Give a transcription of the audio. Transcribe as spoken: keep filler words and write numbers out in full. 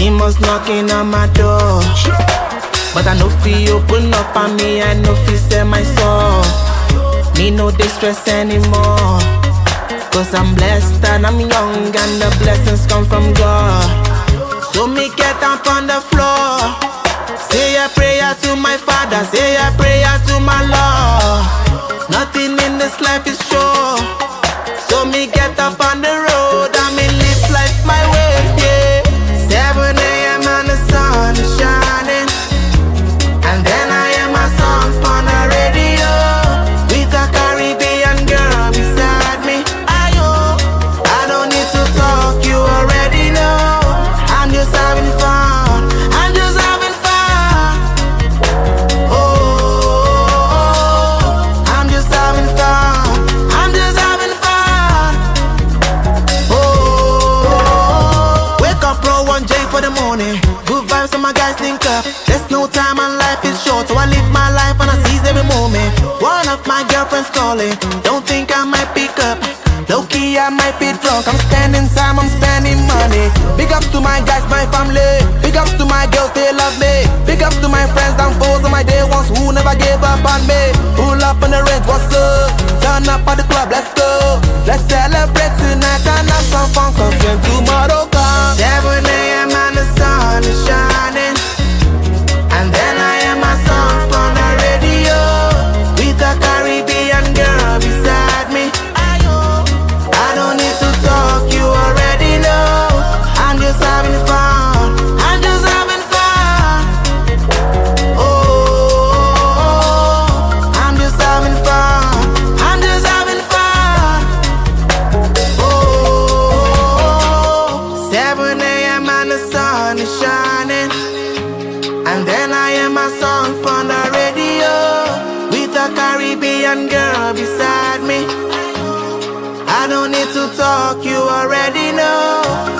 Demons knocking on my door, but I know fi open up on me, I know fi sell my soul. Me no distress anymore, cause I'm blessed and I'm young and the blessings come from God. So me get up on the floor, say a prayer to my Father, say a prayer to my Lord. Nothing in this life is sure, so me get up on the road and me live life my way, yeah. seven a m and the sun is shining, and then I hear my song on the radio, with a Caribbean girl beside me. Ayo, I don't need to talk, you already know. I'm just having fun, I'm just having fun. Oh, I'm just having fun, I'm just having fun. Oh, wake up, roll one J for the morning. Good vibes, so my guys link up. There's no time and life is short, so I live my life and I seize every moment. One of my girlfriends calling, don't think I might pick up. Low key, I might be drunk. I'm spending time, I'm spending money. Big ups to my guys, my family. Big ups to my girls, they love me. Big ups to my friends, down foes, and my day ones who never gave up on me. Pull up on the range, what's up? Turn up at the club, let's go. Let's celebrate tonight and have some fun, cause when tomorrow comes, seven a m and the sun is shining, and then I hear my song on the radio, with a Caribbean girl beside me. I don't need to talk, you already know. I'm just having fun, I'm just having fun. Oh, I'm just having fun, I'm just having fun. Oh, seven a m and the sun is shining, and then I hear my song on the radio, with a Caribbean girl beside me. I don't need to talk, you already know.